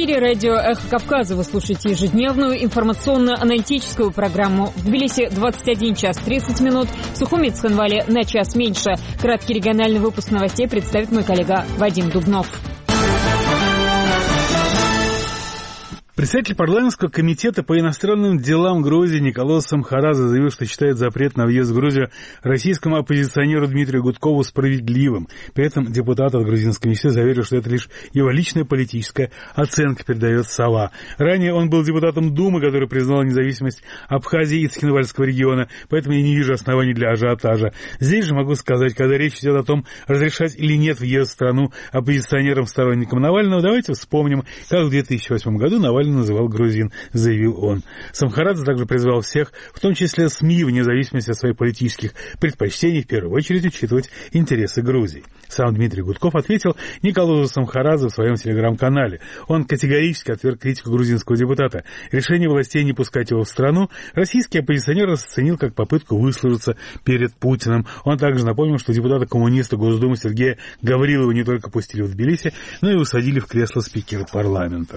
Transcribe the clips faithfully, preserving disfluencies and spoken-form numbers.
эфире радио «Эхо Кавказа». Вы слушаете ежедневную информационно-аналитическую программу. В Тбилиси двадцать один час тридцать минут, в Сухуми и Цхинвале на час меньше. Краткий региональный выпуск новостей представит мой коллега Вадим Дубнов. Председатель парламентского комитета по иностранным делам Грузии Николос Самхарадзе заявил, что считает запрет на въезд в Грузию российскому оппозиционеру Дмитрию Гудкову справедливым. При этом депутат от грузинской комиссии заверил, что это лишь его личная политическая оценка, передает Сова. Ранее он был депутатом Думы, который признал независимость Абхазии и Цхинвальского региона, поэтому я не вижу оснований для ажиотажа. Здесь же могу сказать, когда речь идет о том, разрешать или нет въезд в страну оппозиционерам-сторонникам Навального, давайте вспомним, как в две тысячи восьмом году Навальный называл грузин, заявил он. Самхарадзе также призвал всех, в том числе СМИ, вне зависимости от своих политических предпочтений, в первую очередь учитывать интересы Грузии. Сам Дмитрий Гудков ответил Николозу Самхарадзе в своем телеграм-канале. Он категорически отверг критику грузинского депутата. Решение властей не пускать его в страну российский оппозиционер расценил как попытку выслужиться перед Путиным. Он также напомнил, что депутата-коммуниста Госдумы Сергея Гаврилова не только пустили в Тбилиси, но и усадили в кресло спикера парламента.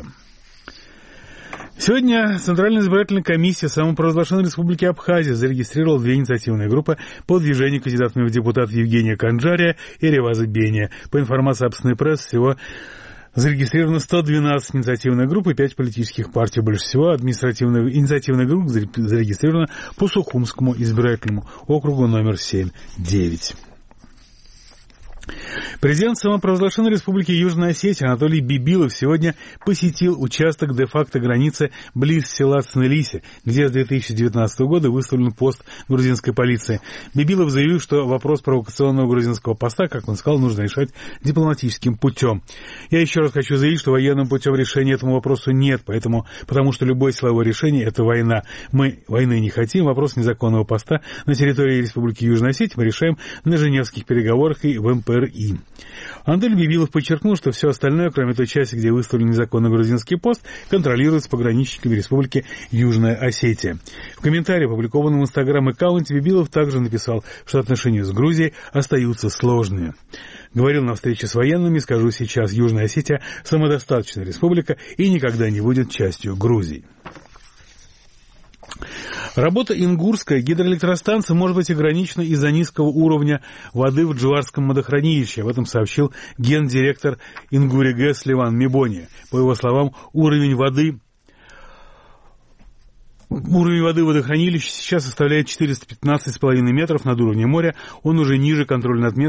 Сегодня Центральная избирательная комиссия самопровозглашенной Республики Абхазия зарегистрировала две инициативные группы по движению кандидатами в депутаты Евгения Канджария и Реваза Бения. По информации общественной прессы, всего зарегистрировано сто двенадцать инициативных групп и пять политических партий. Больше всего административных инициативных групп зарегистрировано по Сухумскому избирательному округу номер семь девять. Президент самопровозглашенной Республики Южная Осетия Анатолий Бибилов сегодня посетил участок де-факто границы близ села Цнелиси, где с две тысячи девятнадцатого года выставлен пост грузинской полиции. Бибилов заявил, что вопрос провокационного грузинского поста, как он сказал, нужно решать дипломатическим путем. Я еще раз хочу заявить, что военным путем решения этому вопросу нет, поэтому, потому что любое силовое решение – это война. Мы войны не хотим, вопрос незаконного поста на территории Республики Южная Осетия мы решаем на женевских переговорах и в эм пэ эр и. Анатолий Бибилов подчеркнул, что все остальное, кроме той части, где выставлен незаконный грузинский пост, контролируется пограничниками Республики Южная Осетия. В комментарии, опубликованном в Инстаграм-аккаунте, Бибилов также написал, что отношения с Грузией остаются сложными. Говорил на встрече с военными, скажу сейчас, Южная Осетия самодостаточная республика и никогда не будет частью Грузии. Работа Ингурской гидроэлектростанции может быть ограничена из-за низкого уровня воды в Джуварском водохранилище. Об этом сообщил гендиректор Ингуригэс Ливан Мибони. По его словам, уровень воды... Уровень воды водохранилища сейчас составляет четыреста пятнадцать целых пять десятых метров над уровнем моря. Он уже ниже контрольной отметки